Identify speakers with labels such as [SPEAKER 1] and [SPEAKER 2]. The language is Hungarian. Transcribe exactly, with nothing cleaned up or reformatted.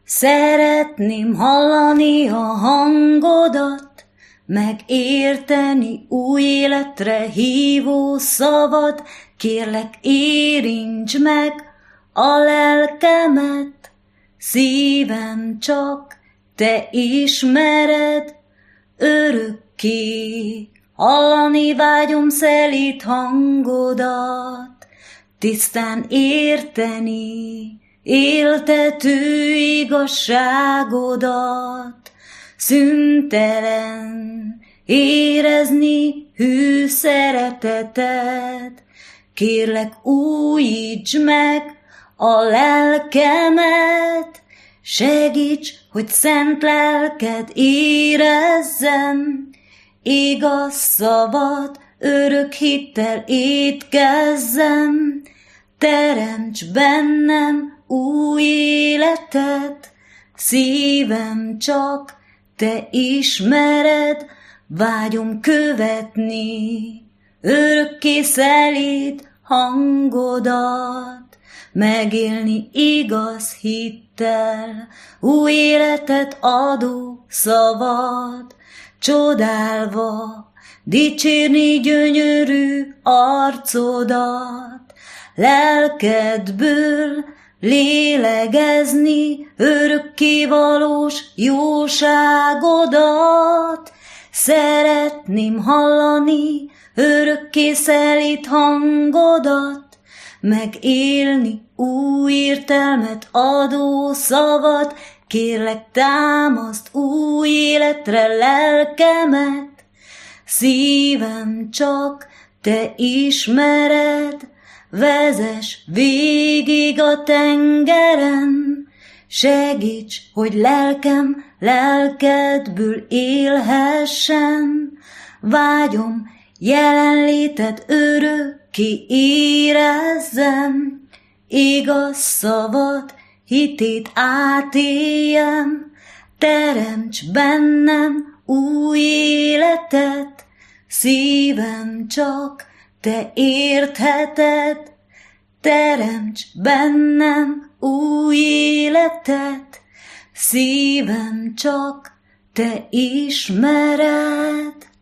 [SPEAKER 1] Szeretném hallani a hangodat, megérteni új életre hívó szavad, kérlek érints meg a lelkemet, szívem csak te ismered örökké. Hallani vágyom szelíd hangodat, tisztán érteni éltető igazságodat, szüntelen érezni hű szereteted. Kérlek újítsd meg a lelkemet, segíts, hogy szent lelked érezzem, igaz szavad örök hittel étkezzem. Teremts bennem új életet, szívem csak te ismered, vágyom követni örökké szelíd hangodat, megélni igaz hittel új életet adó szavad, csodálva dicsérni gyönyörű arcodat, lelkedből lélegezni örökké valós jóságodat. Szeretném hallani örökké szelíd hangodat, megélni új értelmet adó szavad, kérlek támaszt új életre lelkemet, szívem csak te ismered, vezess végig a tengeren, segíts, hogy lelkem lelkedből élhessen, vágyom jelenléted örökké érezzem, igaz szavad hitét átéljem, teremts bennem új életet, szívem csak te értheted, teremts bennem új életet, szívem csak te ismered.